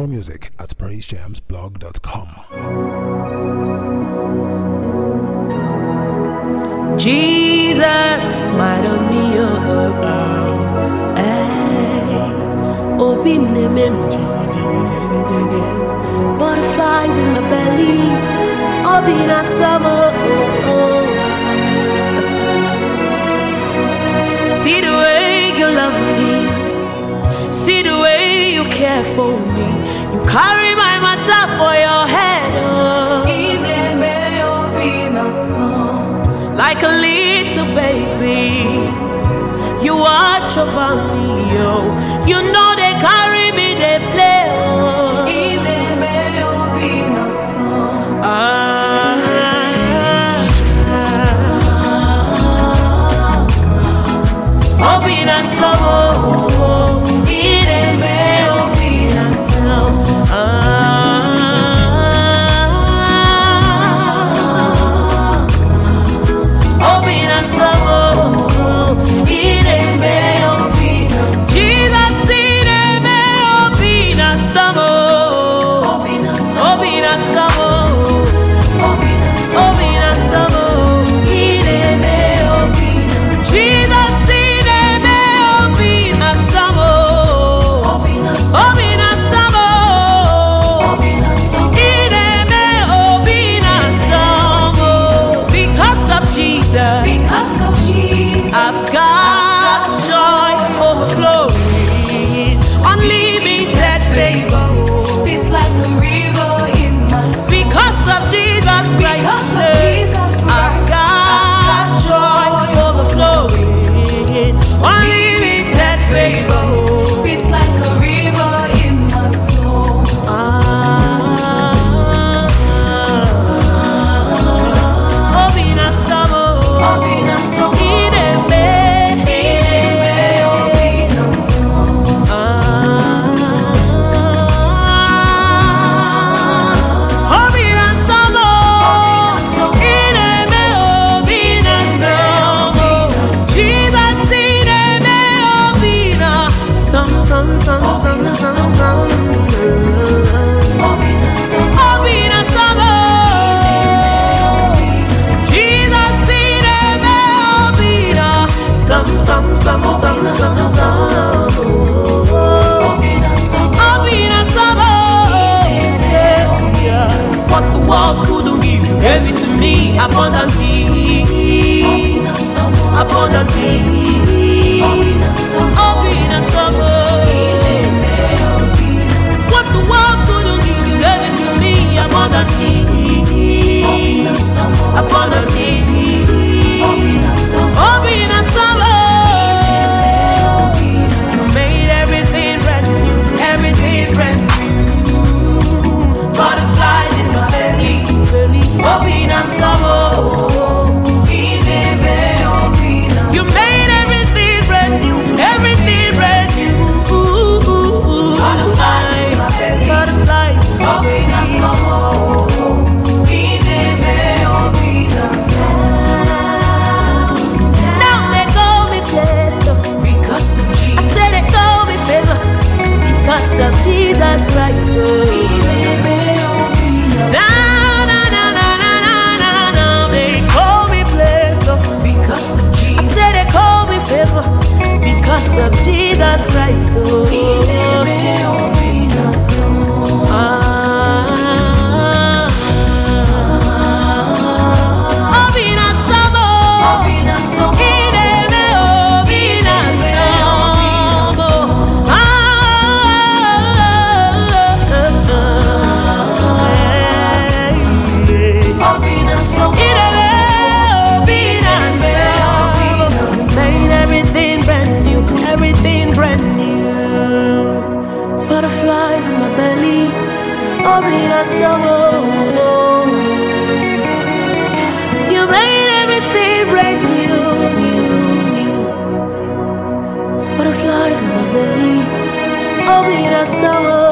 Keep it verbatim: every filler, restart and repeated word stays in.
More music at praise jams blog dot com. Jesus, smile on me, oh, oh, hey. Open the memory, butterflies in my belly, open a summer, oh, oh. See the way you love me, see the way you care for me, you carry my matter for your head, oh. Like a little baby, you watch over me, oh. You know they carry me, they play, oh. Ah, Obina Samo, Ideme Obina Samo, ah. Because of Jesus, I've got joy overflowing, unlimited favor. It's like a river in my soul. Because of Jesus Christ, Because of Jesus Christ, I've got joy overflowing, unlimited favor. It's like a river in my soul. Ah. Some, some, some, some, some. What the world couldn't give, you gave it to me abundantly, abundantly. What the world couldn't give, you gave it to me abundantly, abundantly. You made everything brand new, everything brand new. Butterflies, butterflies. Now they call me blessed because of Jesus. I said they call me favor because of Jesus Christ. Because of Jesus Christ, oh. Ah. Obina Samo, Obina Samo, Ideme Obina Samo, ah, Obina Samo, Ideme Obina Samo, made everything brand new. Everything brand new. Butterflies in my belly, Obina Samo. You made everything brand new, new, new. Butterflies in my belly, Obina Samo.